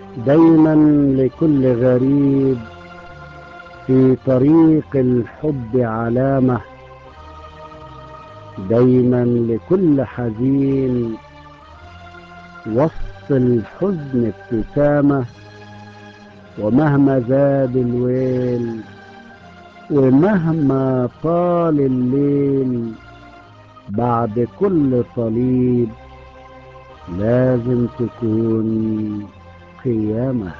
دايما لكل غريب في طريق الحب علامة، دايما لكل حزين وسط الحزن ابتسامة. ومهما زاد الويل ومهما طال الليل، بعد كل صليب لازم تكون قيامة.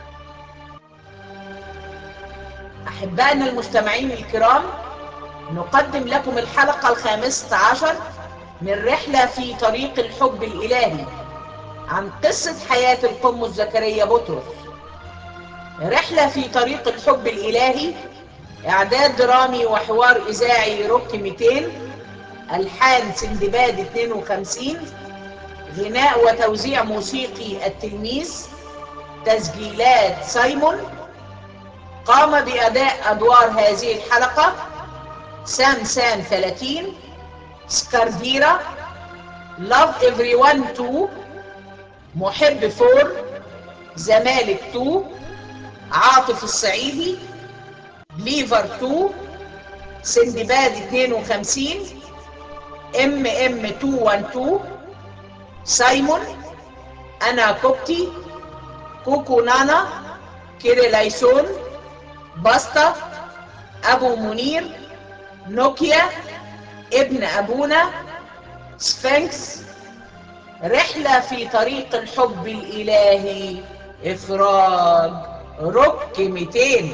أحبائنا المستمعين الكرام، نقدم لكم الحلقة 15 من رحلة في طريق الحب الإلهي عن قصة حياة القمص زكريا بطرس. رحلة في طريق الحب الإلهي، إعداد درامي وحوار إذاعي روك 200، ألحان سندباد 52، غناء وتوزيع موسيقي التلميذ، تسجيلات سايمون. قام بأداء أدوار هذه الحلقة سام 30، سكارديرا، لاف everyone 2، محب 4، زمالك 2، عاطف الصعيدي، بليفر 2، سندباد 52، ام 212، سايمون، انا كوبتي، كوكو نانا، كيريلايسون، باستا، ابو منير، نوكيا، ابن ابونا، سفنكس. رحلة في طريق الحب الإلهي، إخراج روك 200.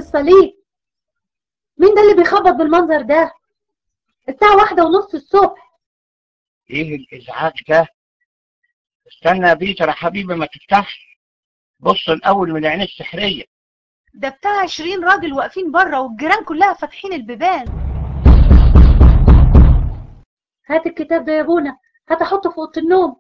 الصليب! مين ده اللي بيخبط بالمنظر ده؟ الساعة 1:30 الصبح. ايه الازعاج ده؟ استنى يا بيتر يا حبيبي ما تفتحش. بص الاول من العين السحريه. ده بتاع 20 راجل واقفين بره والجيران كلها فاتحين البيبان. هات الكتاب ده يا ابونا، هات احطه في اوضه النوم.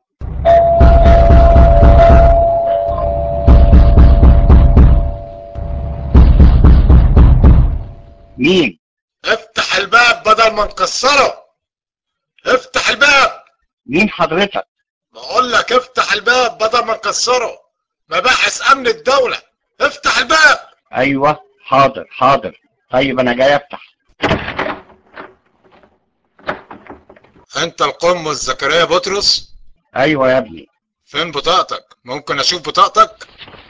مين؟ افتح الباب بدل ما نكسره. افتح الباب. مين حضرتك؟ بقول لك افتح الباب بدل ما نكسره. مباحث امن الدولة. افتح الباب. ايوه حاضر حاضر. طيب انا جاي افتح. انت القمص زكريا بطرس؟ ايوه يا ابني. فين بطاقتك؟ ممكن اشوف بطاقتك؟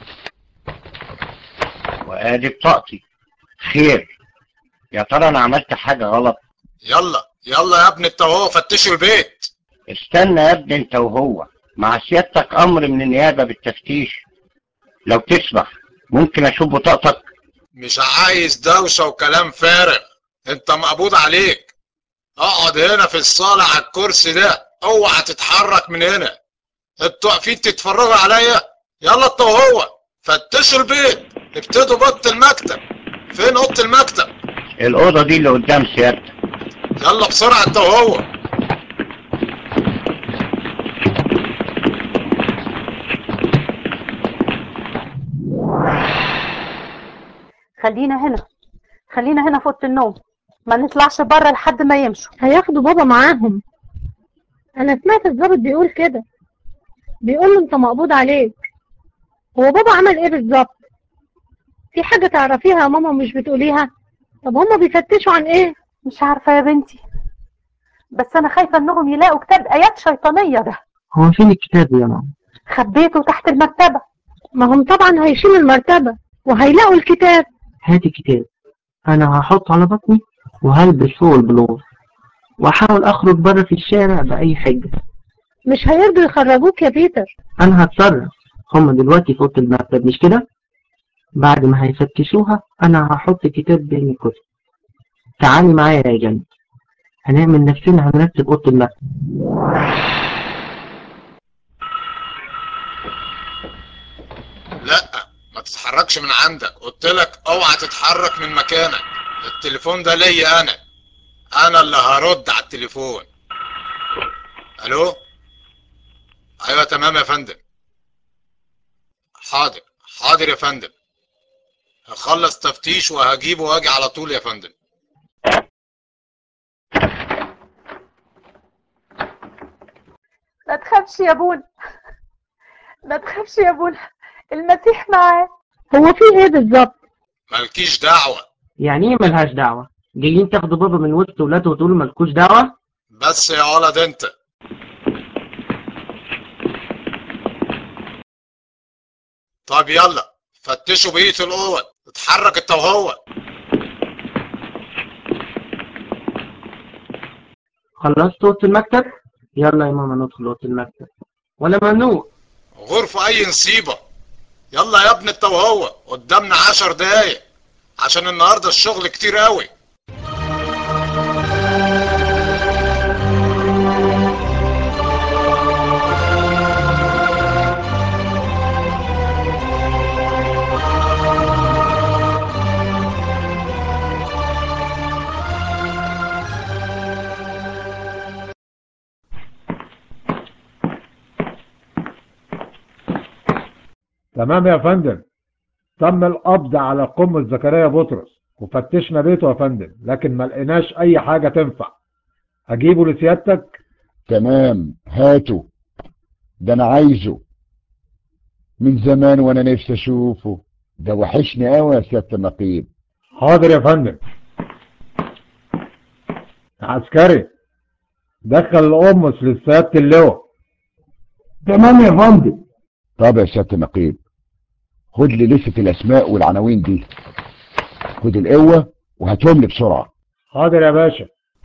وادي بطاقتي. خير؟ يا ترى انا عملت حاجه غلط؟ يلا يلا يا ابني انت وهو فتشوا البيت. استنى يا ابني انت وهو، مع سيادتك امر من النيابه بالتفتيش. لو تسمح ممكن اشوف بطاقتك؟ مش عايز دوشة وكلام فارغ. انت مقبوض عليك. اقعد هنا في الصالة على الكرسي ده، اوعى تتحرك من هنا. انتوا واقفين تتفرجوا عليا؟ يلا انت وهو فتشوا البيت. ابتدوا بط المكتب. فين اوضه المكتب؟ الاوضه دي اللي قدام سيادتك. يلا بسرعه انت وهو. خلينا هنا في اوضه النوم، ما نطلعش بره لحد ما يمشوا. هياخدوا بابا معاهم. انا سمعت الضابط بيقول كده، بيقول له انت مقبوض عليك. هو بابا عمل ايه بالظبط؟ في حاجة تعرفيها يا ماما مش بتقوليها؟ طب هما بيفتشوا عن ايه؟ مش عارفة يا بنتي، بس انا خايفة انهم يلاقوا كتاب ايات شيطانية ده. هو فين الكتاب يا ماما؟ خبيته تحت المكتبة. ما هم طبعا هيشيلوا المرتبة وهيلاقوا الكتاب. هات الكتاب، أنا هحطه على بطني وهلبس فوق البلوز وأحاول أخرج بره في الشارع بأي حاجة. مش هيرضوا يخرجوك يا بيتر. أنا هتصرف. هما دلوقتي في أوضة المكتب مش كده؟ بعد ما هيفتشوها أنا هحط كتاب بين الكتب. تعالي معايا يا جنب، هنعمل نفسنا هنرتب أوضة المكتب. لا ما تتحركش من عندك، قلت لك اوعى تتحرك من مكانك. التليفون ده ليا انا اللي هرد على التليفون. الو. ايوه تمام يا فندم. حاضر حاضر يا فندم. هخلص تفتيش وهجيبه واجي على طول يا فندم. لا تخافش يا بونا، لا تخافش يا بونا، المسيح معاه. هو في ايه بالظبط؟ مالكيش دعوة. يعني إيه ملهاش دعوة؟ جايين تاخدوا بابا من وسط ولاده وتقولوا ملكوش دعوة؟ بس يا ولد انت. طب يلا فتشوا بقية الأوض. اتحرك انت وهو. خلصت أوضة المكتب؟ يلا يا ماما ندخل أوضة المكتب، ولا ممنوع؟ غرفة أي نصيبة. يلا يا ابني انت وهو، قدامنا 10 دقايق عشان النهاردة الشغل كتير قوي. تمام يا فندم. تم القبض على قمة زكريا بطرس وفتشنا بيته يا فندم، لكن ما لقيناش اي حاجة تنفع. اجيبه لسيادتك؟ تمام، هاته. ده انا عايزه من زمان وانا نفسي اشوفه. ده وحشني قوي يا سيادة النقيب. حاضر يا فندم. عسكري، دخل القمص لسيادة اللواء. تمام يا فندم. طب يا سيادة النقيب، خد لي لستة الاسماء والعناوين دي. خد القوة وهاتهم لي بسرعة. حاضر يا باشا.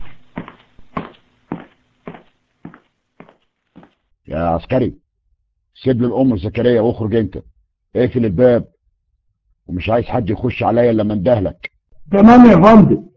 يا عسكري، سيب لي الام زكريا واخرج انت. اقفل الباب. ومش عايز حد يخش عليا الا لما اندهلك. تمام يا فندم.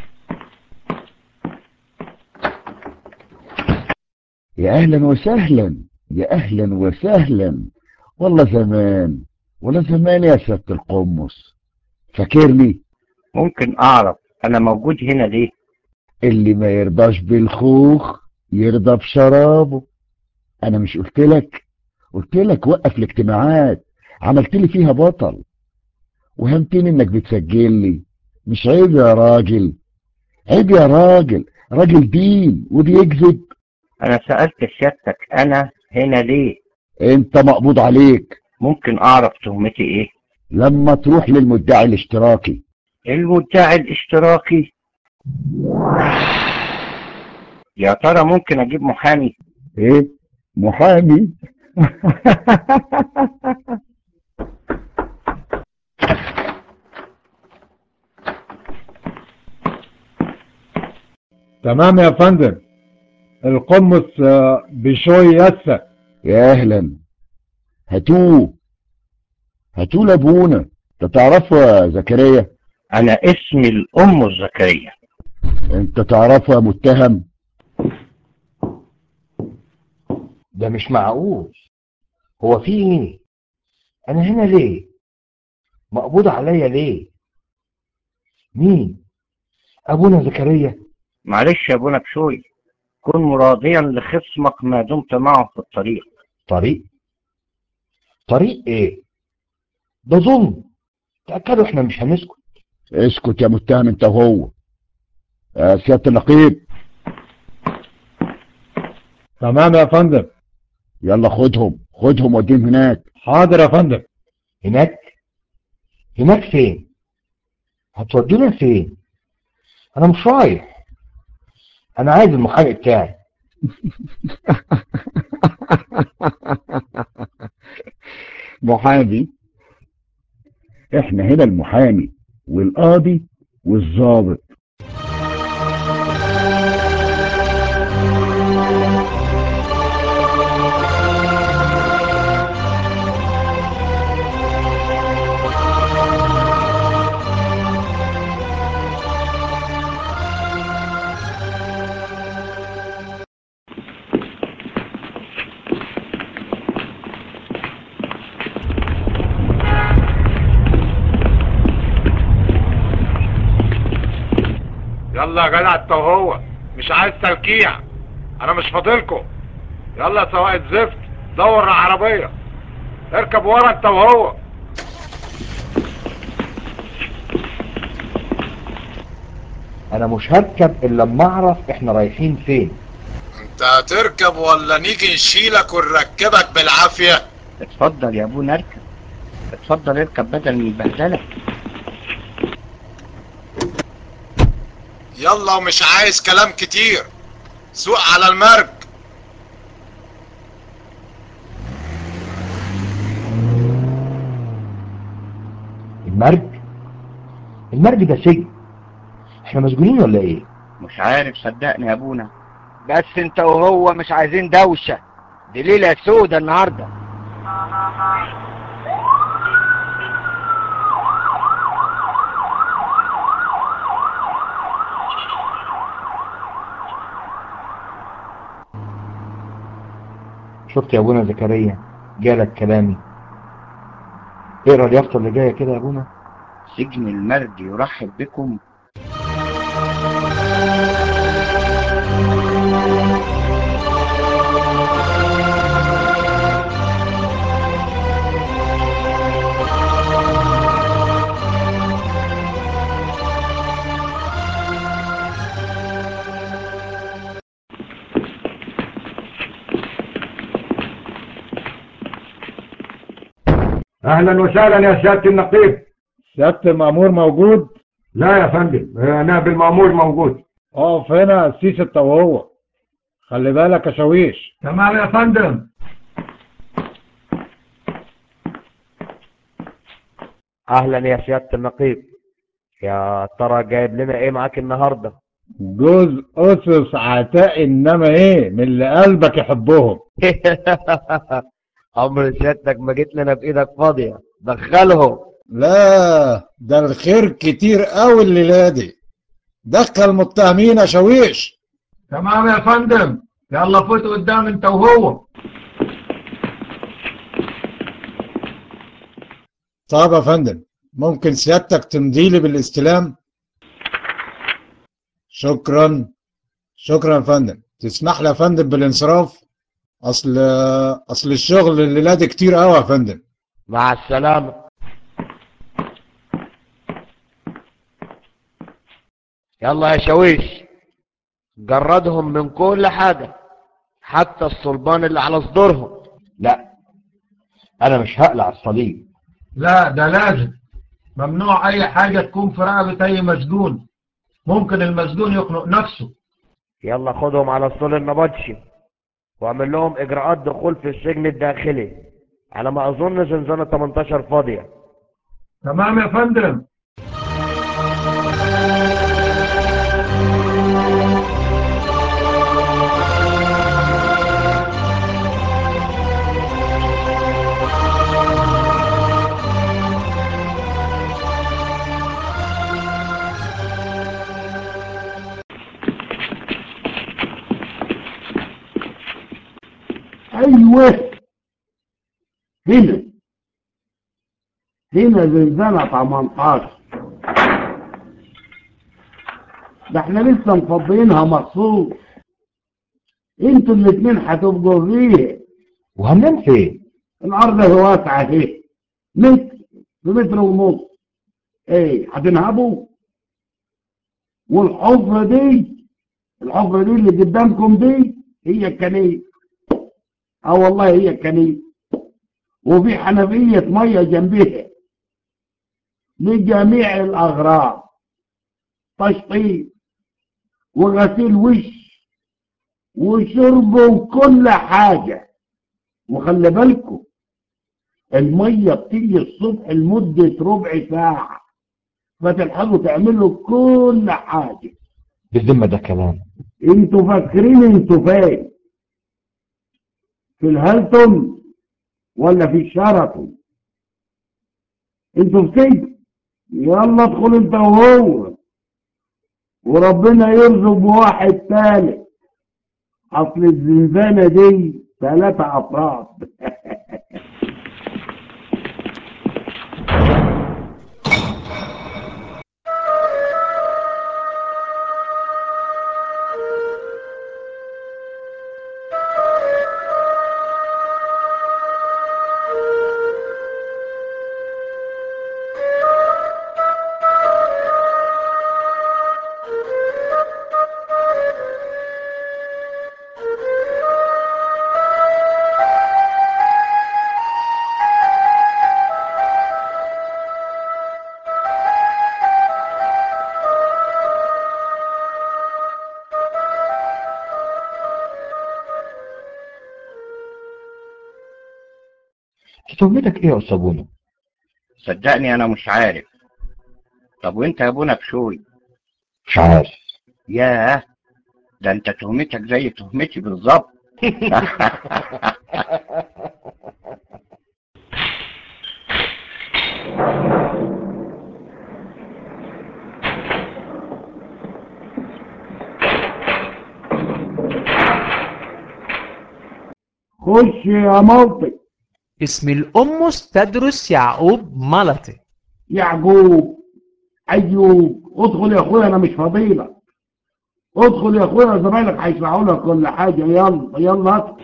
يا اهلا وسهلا، يا اهلا وسهلا. والله زمان، والله زمان يا سيادة القمص. فاكرني؟ ممكن اعرف انا موجود هنا ليه؟ اللي ما يرضاش بالخوخ يرضى بشرابه. انا مش قلت لك وقف الاجتماعات. عملت لي فيها بطل وهمتني انك بتسجل لي. مش عيب يا راجل؟ عيب يا راجل، راجل دين وبيكذب. انا سألت سيادتك انا هنا ليه؟ انت مقبوض عليك. ممكن اعرف تهمتي ايه؟ لما تروح للمدعي الاشتراكي. المدعي الاشتراكي؟ يا ترى ممكن اجيب محامي؟ ايه؟ محامي؟ تمام يا فندم. القمص بشوي يسا. يا اهلا. هاتوه لابونا. انت تعرفه يا زكريا؟ انا اسمي الام زكريا. انت تعرفه يا متهم؟ ده مش معقول. هو في ايه؟ انا هنا ليه؟ مقبوض عليا ليه؟ مين؟ ابونا زكريا؟ معلش يا ابونا بشوي، كن مراضيا لخصمك ما دمت معه في الطريق. طريق؟ طريق ايه؟ ده ظلم. تأكدوا احنا مش هنسكت. اسكت يا متهم انت وهو. يا سيادة النقيب. تمام يا فندم. يلا خدهم وديهم هناك. حاضر يا فندم. هناك؟ هناك فين؟ هتودينا فين؟ انا مش رايح. انا عايز المحامي بتاعي. محامي؟ احنا هنا المحامي والقاضي والضابط. يلا يا جدع انت وهو، مش عايز تلكيع، انا مش فاضلكم. يلا يا سواق الزفت، دور العربية، اركب ورا انت وهو. انا مش هركب الا لما اعرف احنا رايحين فين. انت هتركب ولا نيجي نشيلك ونركبك بالعافية؟ اتفضل يا ابونا اركب، اتفضل اركب بدل من البهدلة. يلا ومش عايز كلام كتير، سوق على المرج. المرج؟ المرج ده سجن. احنا مسجونين ولا ايه؟ مش عارف صدقني يا ابونا. بس انت وهو مش عايزين دوشة، دي ليلة سودة النهاردة. شفت يا ابونا زكريا؟ جالك كلامي. اقرا اليافطة اللي جاية كده يا ابونا. سجن المرج يرحب بكم. اهلا وسهلا يا سيادة النقيب. سيادة المأمور موجود؟ لا يا فندم، نائب المأمور موجود. اقف هنا سيس انت وهو، خلي بالك يا شاويش. تمام يا فندم. اهلا يا سيادة النقيب، يا ترى جايب لنا ايه معاك النهاردة؟ جوز اسس عتاء، انما ايه من اللي قلبك يحبهم. عمر سيادتك ما جيت لنا بايدك فاضية، دخلهم. لا ده الخير كتير قوي الليلة دي. دخل متهمين يا شاويش. تمام يا فندم، يلا فوت قدام انت وهو. طب يا فندم ممكن سيادتك تمضيلي بالاستلام؟ شكرا. شكرا يا فندم. تسمح لي يا فندم بالانصراف؟ اصل الشغل الليلة دي كتير قوي يا فندم. مع السلامة. يلا يا شاويش، جردهم من كل حاجة حتى الصلبان اللي على صدورهم. لا انا مش هقلع الصليب. لا ده لازم، ممنوع اي حاجة تكون في رقبة اي مسجون، ممكن المسجون يخنق نفسه. يلا خدهم على اسطول النبطشي واعمل لهم اجراءات دخول في السجن الداخلي. على ما اظن زنزانة 18 فاضية. تمام يا فندم. ايوه، هنا هنا زنزانة 18. ده احنا لسه مفضيينها مخصوص. انتوا الاتنين هتبقوا فيها. وهننام فين؟ الارض واسعة اهي، متر بمتر ونص. ايه هتنهبوا؟ والحفرة دي، الحفرة دي اللي قدامكم دي هي الكنيسة. اه والله هي الكنيسة. وفي حنفية مية جنبها لجميع الأغراض، تشطيب وغسيل وش وشرب وكل حاجة. وخلي بالكم المية بتيجي الصبح لمدة ربع ساعة، فتلحقوا تعملوا كل حاجة. بالذمة ده كلام؟ انتوا فاكرين انتوا فين؟ في الهيلتون ولا في الشيراتون؟ انتوا في كده. يلا ادخل انت وهو، وربنا يرزق بواحد ثالث. اصل الزنزانة دي 3 افراد. تهمتك ايه يا استاذ بونا؟ صدقني انا مش عارف. طب وانت يا ابونا بشوي؟ مش عارف. ياه، ده انت تهمتك زي تهمتي بالظبط. خش يا موطي. اسم الأمس تدرس يعقوب ملطي. يعقوب، ايوب، ادخل يا اخويا انا مش فاضيلك. ادخل يا اخويا، زمايلك هيشرحوا لك كل حاجه. يلا يلا ادخل.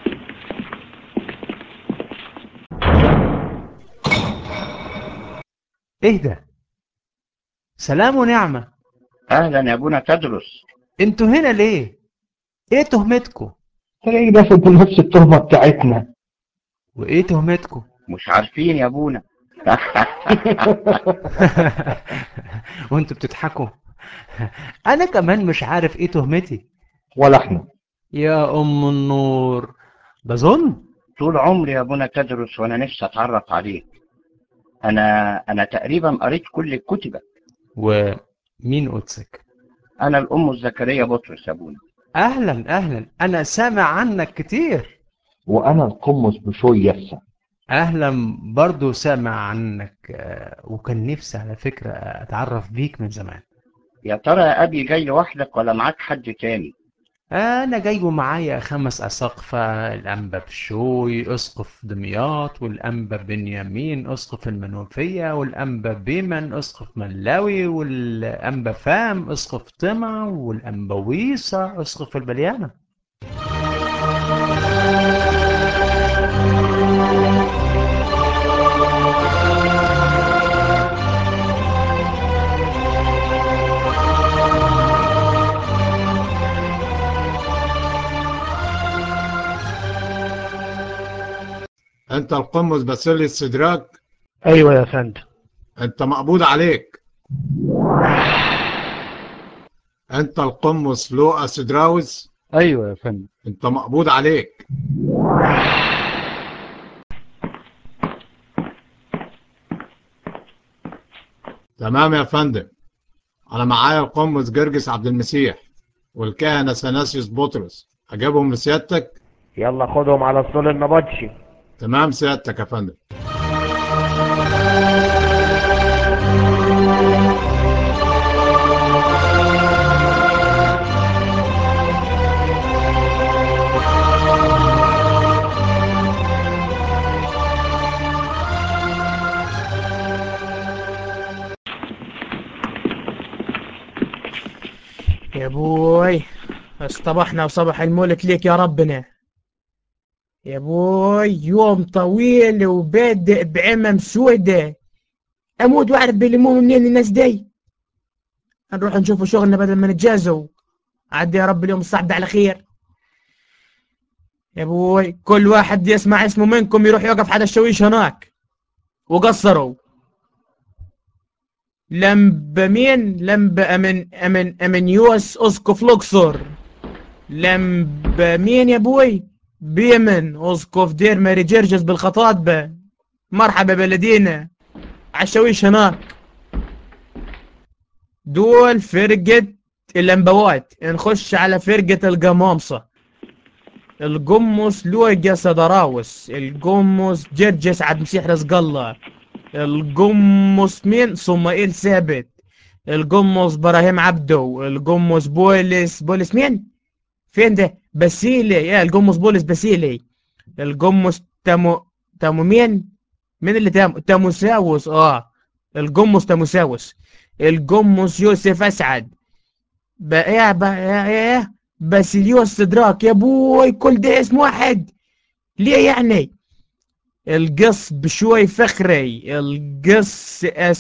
ايه ده؟ سلام ونعمة. اهلا يا ابونا تدرس. انتوا هنا ليه؟ ايه تهمتكم؟ تلاقيه داخل بنفس التهمة بتاعتنا. وايه تهمتكم؟ مش عارفين يا ابونا. وانتوا بتضحكوا. انا كمان مش عارف ايه تهمتي. ولا احنا. يا ام النور، ده ظلم. طول عمري يا ابونا تدرس وانا نفسي اتعرف عليك. انا تقريبا قريت كل كتبك. ومين قدسك؟ انا الام زكريا بطرس يا ابونا. اهلا اهلا، انا سامع عنك كتير. وانا القمص بشوي يسا. اهلا، برضو سامع عنك وكان نفسي على فكرة اتعرف بيك من زمان. يا ترى يا أبي جاي لوحدك ولا معاك حد تاني؟ انا جاي ومعايا 5 اساقفة: الانبا بشوي اسقف دمياط، والانبا بنيامين اسقف المنوفية، والانبا بيمن اسقف ملاوي، والانبا فام اسقف طمع، والانبا ويصة اسقف البليانة. انت القمص باسيلي السدراك؟ ايوه يا فندم. انت مقبوض عليك. انت القمص لوقا سدراوس؟ ايوه يا فندم. انت مقبوض عليك. تمام يا فندم. انا معايا القمص جرجس عبد المسيح والكهنة سناسيوس بطرس، اجيبهم لسيادتك؟ يلا خدهم على الصول النبطشي. تمام سيادتك يا فندم. يا بوي، اصطبحنا وصبح الملك ليك يا ربنا. يا بوي يوم طويل وبادئ بعمم سودة، اموت واعرف بيلموهم منين الناس دي. نروح نشوفوا شغلنا بدل ما نتجازوا. عدي يا رب اليوم الصعب ده على خير. يا بوي كل واحد يسمع اسمه منكم يروح يوقف حدا الشويش هناك وقصروا. لمبة مين؟ لمبة امنيوس اسقف لوكسور. لمبة مين يا بوي؟ بيمن اسقف دير ماري جرجس بالخطاطبة. مرحبا بلدينا عالشويش هناك. دول فرقة اللمبوات. نخش على فرقة القمامصة. القمص لويجا صدراوس، القمص جرجس عبد المسيح رزق الله، القمص مين؟ صمائيل ثابت، القمص ابراهيم عبدو، القمص بولس مين؟ فين ده؟ باسيلي. يا القمص بولس باسيلي. القمص تامو مين؟ مين اللي تاموساوس؟ القمص تاموساوس. القمص يوسف اسعد. ايه باسيليوس دراك. يا بوي كل ده اسم واحد ليه يعني؟ القص بشوي فخري، القص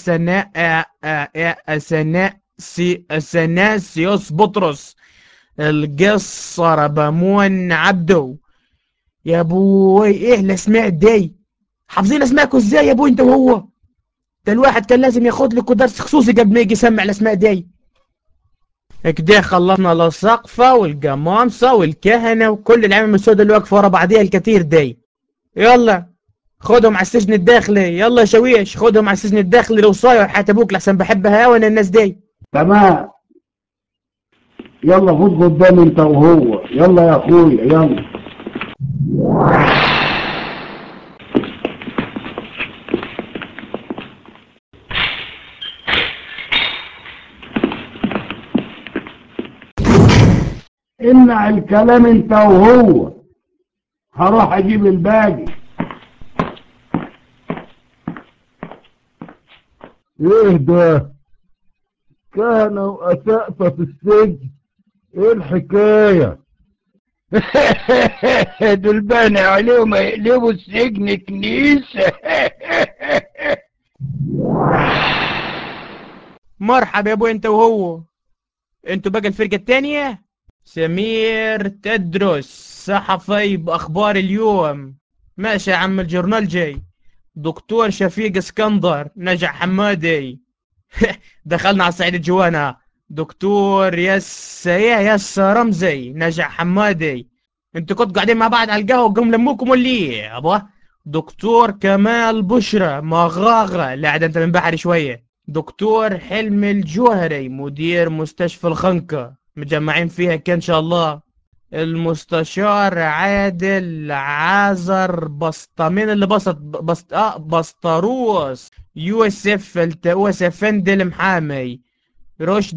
أثناسيوس بطرس، القص ربامون عبدو. يا بوي ايه الاسماء دي؟ حافظين اسماءكم ازاي يا بوي انت وهو؟ ده الواحد كان لازم ياخد لكم درس خصوصي قبل ما يجي يسمع الاسماء دي. كده خلصنا السقفة والقمامسة والكهنة وكل العمم السوداء اللي واقفة ورا بعضيها الكتير دي. يلا خدهم على السجن الداخلي. يلا يا شويش خدهم على السجن الداخلي لو صايع حتى ابوك لحسن بحبها وانا الناس دي. تمام. يلا خد قدامي انت وهو. يلا يا اخويا يلا. امنع الكلام انت وهو. هروح اجيب الباقي. ايه ده؟ كهنة واسقفة في السجن؟ ايه الحكاية؟ دول بان عليهم يقلبوا السجن كنيسة. مرحبا يا ابو انت وهو. انتوا بقى الفرقة التانية. سمير تدرس صحفي باخبار اليوم. ماشي يا عم الجورنال جاي. دكتور شفيق اسكندر نجع حمادي. دخلنا على الصعيد الجوانا. دكتور يس رمزي نجع حمادي. انتوا كنتوا قاعدين مع بعض على القهوة وقوم لموكم ولا ايه ابا؟ دكتور كمال بشرى مغاغة. لا عاد انت من بحري شوية. دكتور حلمي الجوهري مدير مستشفى الخنقة مجمعين فيها كان ان شاء الله. المستشار عادل عازر مين اللي بسطروس، يوسف التوسف فندل محامي، رشد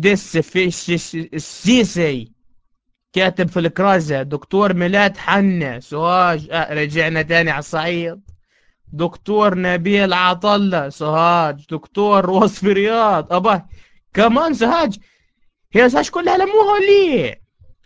السيسي كاتب في الكرازة، دكتور ميلاد حنا سوهاج. رجعنا تاني على الصعيد. دكتور نبيل عطلة سوهاج. دكتور وصف رياض كمان سوهاج. هي سوهاج كلها لموها ليه؟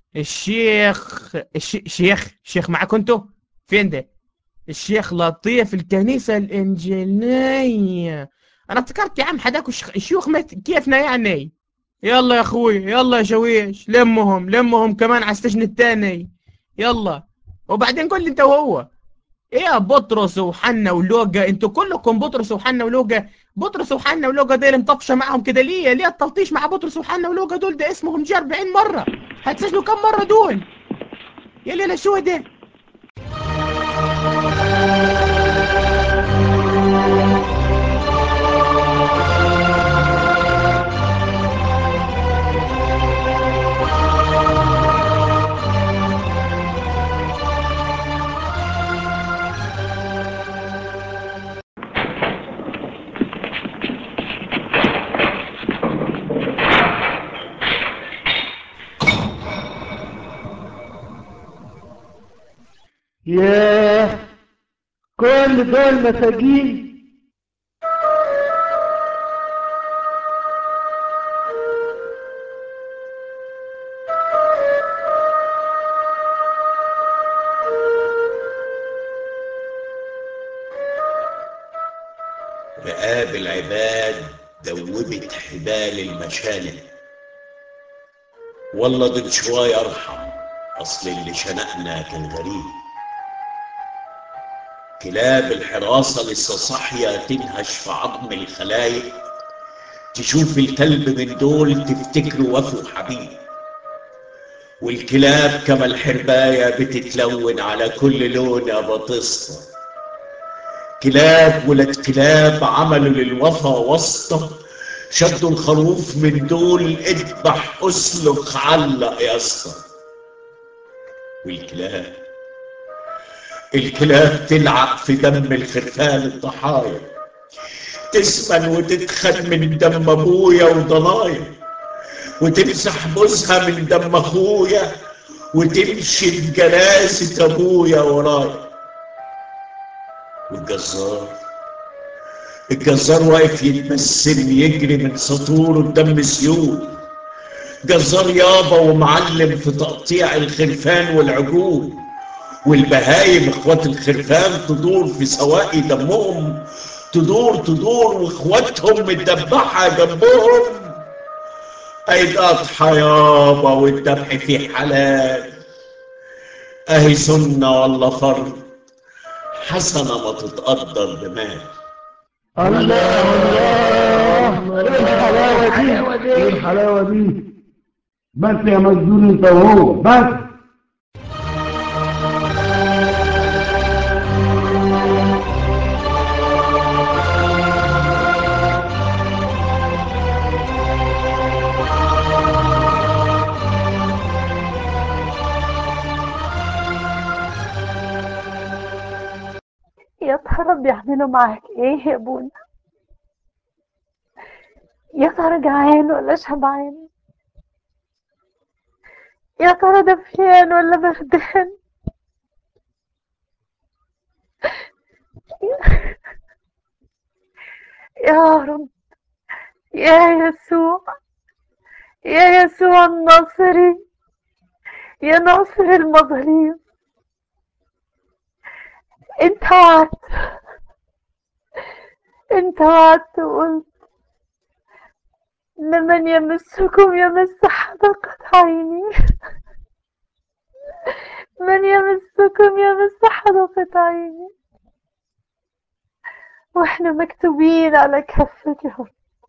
الشيخ معاكم انتوا؟ فين ده؟ الشيخ لطيف الكنيسة الإنجيلية. أنا افتكرت يا عم حداكوا الشيوخ كيفنا يعني. يلا يا أخوي، يلا يا شويش، لمهم كمان على السجن التاني. يلا. وبعدين قول لي أنت وهو إيه يا بطرس وحنا ولوجا؟ أنتوا كلكم بطرس وحنا ولوجا. بطرس وحنا ولوجا دول مطفشة معاهم كده ليه؟ ليه التلطيش مع بطرس وحنا ولوجا دول؟ ده اسمهم جه 40 مرة. هتسجنوا كم مرة دول؟ يا ليلة شو ده؟ ياه، كل دول مساجين. رقاب العباد دوبت حبال المشانق، والله دول شوية ارحم، اصل اللي شنقنا كان غريب. كلاب الحراسة لسه صاحية تنهش في عظم الخلايق، تشوف الكلب من دول تفتكره وفو حبيب. والكلاب كما الحرباية بتتلون على كل لون يا بطسطة. كلاب ولاد كلاب عملوا للوفا واسطة، شدوا الخروف من دول اذبح اسلخ علق يا اسطى. الكلاب تلعب في دم الخرفان الضحايا، تسمن وتتخن من دم ابويا وضنايا، وتمسح بوزها من دم اخويا، وتمشي بجنازة ابويا ورايا. الجزار واقف يتمثل يجري من سطوره بدم سيول. جزار يابا ومعلم في تقطيع الخرفان والعجول، والبهايم اخوات الخرفان تدور في سواقي دمهم، تدور واخواتهم متدبحة جنبهم. ايد اضحى يابا والذبح فيه حلال، اهي سنة ولا فرض، حسنة ما تتقدر بمال. الله الله، ايه الحلاوة دي؟ ايه الحلاوة دي؟ بس يا مجنون انت وهو بس. يا ترى بيعملوا معاك ايه يا ابونا؟ يا ترى جعان ولا شبعان؟ يا ترى دفيان ولا بردان؟ يا رب، يا يسوع، يا يسوع الناصري، يا ناصر المظالم، انت وعدت وقلت لمن يمسكم يمس حدقة عيني. من يمسكم يمس حدقة عيني، واحنا مكتوبين على كفك يا رب،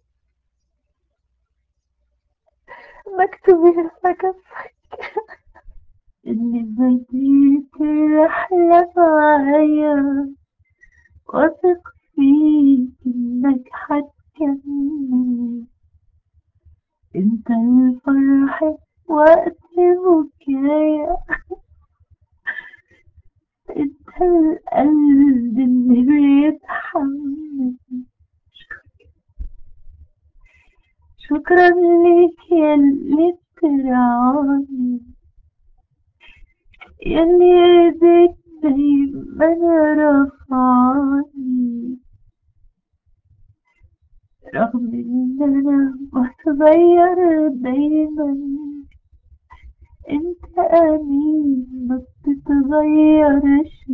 مكتوبين على كفك. اللي بديت رحلة معايا، واثق فيك انك هتكمل. انت الفرح وقت بكايا، القلب اللي بيتحمل. شكرا ليك ياللي بترعاني، ياللي ايديك دايما رفعاني، رغم ان انا بتغير دايما، انت امين ما بتتغيرش،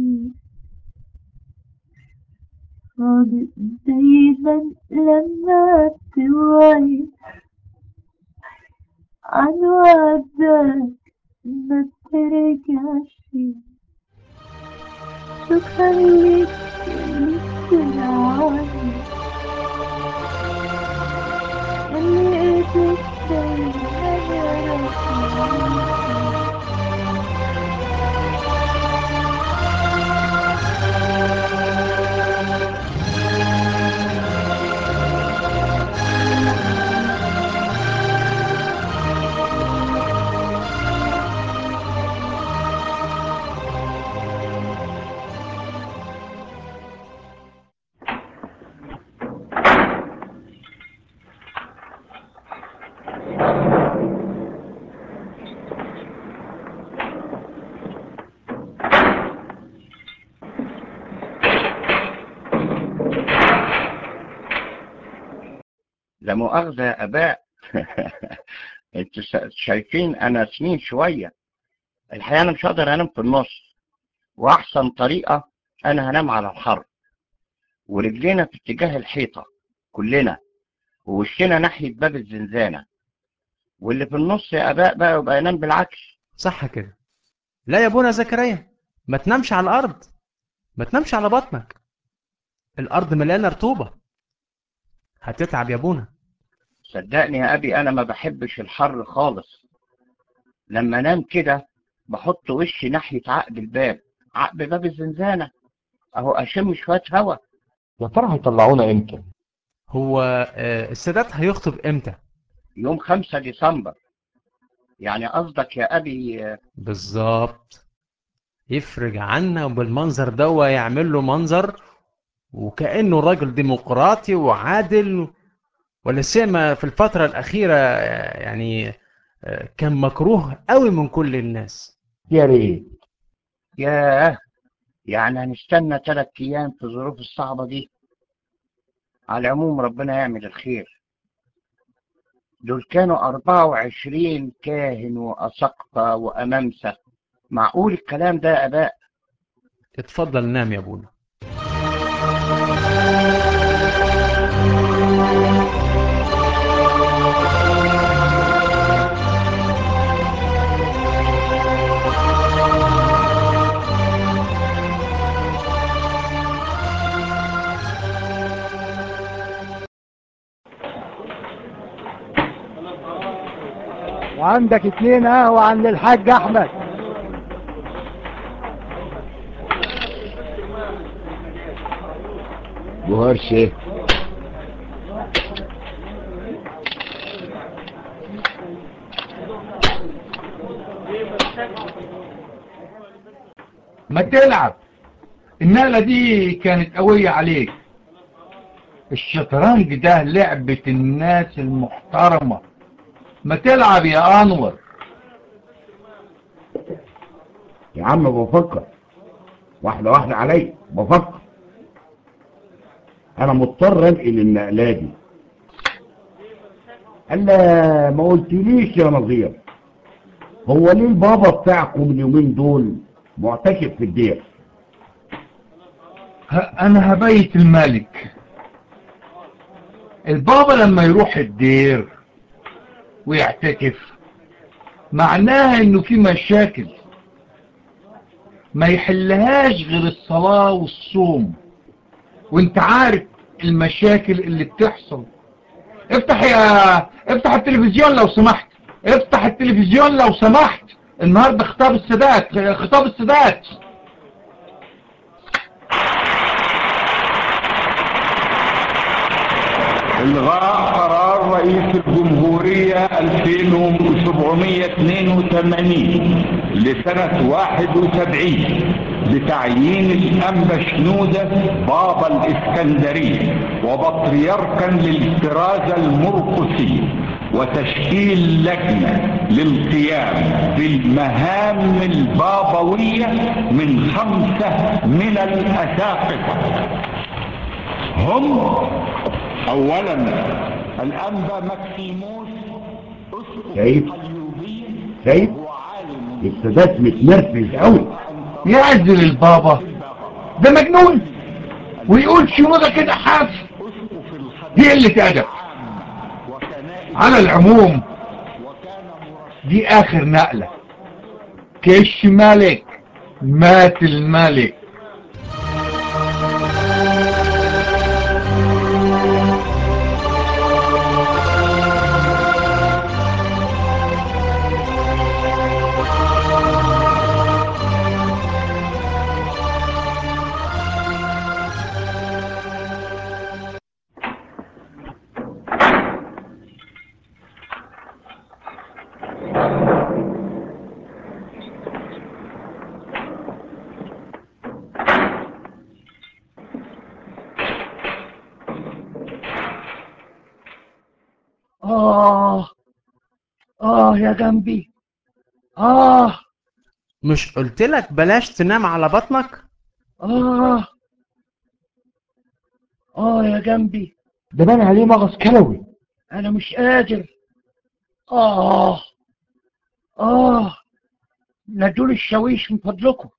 صادق دايما لما بتوعد، عن وعدك ما بترجعش. شكرا ليك ياللي بترعاني، ياللي ايديك دايما رفعاني. لا مؤاخذة يا آباء. انتوا شايفين أنا سنين شوية. الحقيقة أنا مش هقدر أنام في النص، وأحسن طريقة أنا هنام على الحرب، ورجلينا في اتجاه الحيطة كلنا، ووشنا ناحية باب الزنزانة، واللي في النص يا آباء بقى يبقى ينام بالعكس. صح كده. لا يا ابونا زكريا، ما تنامش على الارض، ما تنامش على بطنك، الارض مليانه رطوبه، هتتعب يا ابونا. صدقني يا أبي أنا ما بحبش الحر خالص. لما أنام كده بحط وشي ناحية عقب الباب، عقب باب الزنزانة، أهو أشم شوية هوا. يا ترى هيطلعونا امتى؟ هو السادات هيخطب امتى؟ يوم 5 ديسمبر. يعني قصدك يا أبي بالظبط، يفرج عنا وبالمنظر ده يعمل له منظر وكأنه راجل ديمقراطي وعادل، ولا سيما في الفترة الأخيرة يعني كان مكروه قوي من كل الناس. يا ريت. ياه، يعني هنستنى 3 أيام في الظروف الصعبة دي؟ على العموم ربنا يعمل الخير. دول كانوا 24 كاهن وأساقفة وأمامسة. معقول الكلام ده يا آباء؟ اتفضل نام يا ابونا. وعندك 2 قهوة عند الحاج احمد. جوهر شيخ. ما تلعب، النقلة دي كانت قوية عليك. الشطرنج ده لعبة الناس المحترمة. ما تلعب يا أنور. يا عم بفكر واحدة واحدة عليا، بفكر. انا مضطر انقل النقلة دي. الا ما قلتليش يا نظير، هو ليه البابا بتاعكم اليومين دول معتكف في الدير؟ أنا هبيت الملك. البابا لما يروح الدير ويعتكف معناها إنه في مشاكل ما يحلهاش غير الصلاة والصوم، وانت عارف المشاكل اللي بتحصل. افتح التلفزيون لو سمحت، افتح التلفزيون لو سمحت. النهاردة خطاب السادات، خطاب السادات. إلغاء قرار رئيس الجمهورية 2782 لسنة 71 بتعيين الأنبا شنودة بابا الإسكندرية وبطريركا للكرازة المرقسية، وتشكيل لجنة للقيام بالمهام البابوية من 5 من الأساقفة هم: أولا الأنبا مكسيموس شايف السادات متنرفز قوي. يعزل البابا ده مجنون ويقول شنودة كده حاف، دي قلة أدب. على العموم دي آخر نقلة. كش ملك مات الملك. يا جنبي. مش قلت لك بلاش تنام على بطنك؟ يا جنبي. ده بان عليه مغص كلوي. انا مش قادر. نادول الشاويش من فضلكم.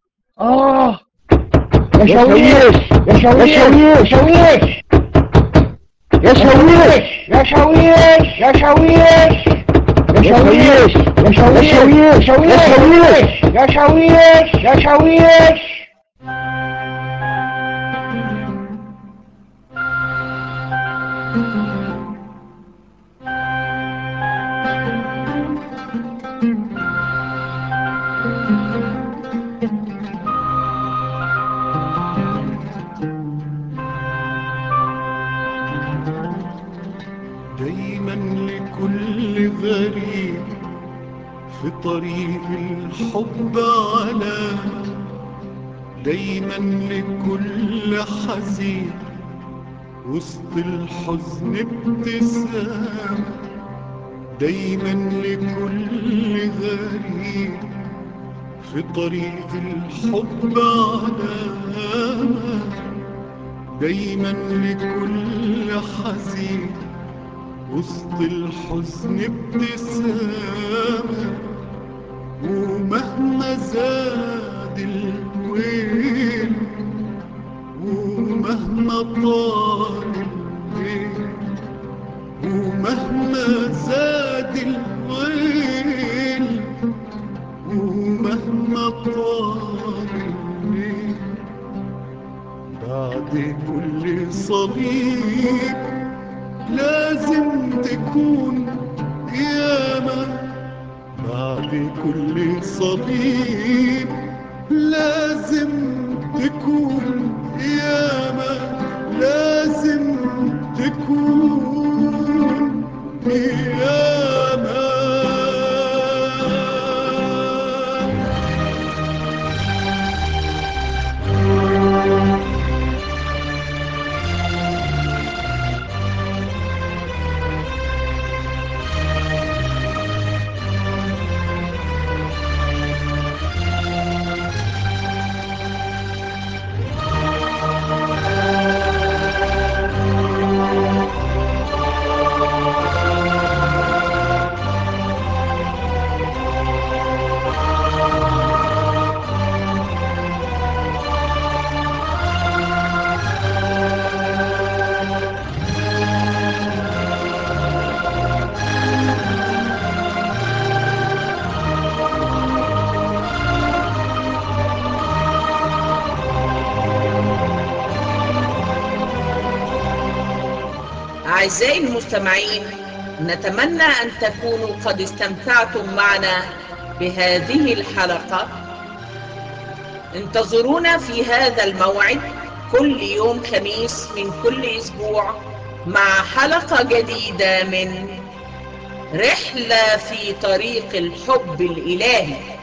يا شاويش يا شاويش يا شاويش يا شاويش يا شاويش يا شاويش يا شاويش يا شاويش يا شاويش يا شاويش يا شاويش. دايما لكل غريب في طريق الحب علامة، دايما لكل حزين وسط الحزن ابتسامة، دايما لكل غريب في طريق الحب علامة، دايما لكل حزين وسط الحزن ابتسامة، ومهما زاد الويل ومهما طال الليل، ومهما زاد الويل ومهما طال الليل، بعد كل صليب لازم تكون قيامة، بعد كل صليب لازم تكون قيامة، لازم تكون قيامة. أعزائي المستمعين، نتمنى أن تكونوا قد استمتعتم معنا بهذه الحلقة. انتظرونا في هذا الموعد كل يوم خميس من كل أسبوع مع حلقة جديدة من رحلة في طريق الحب الإلهي.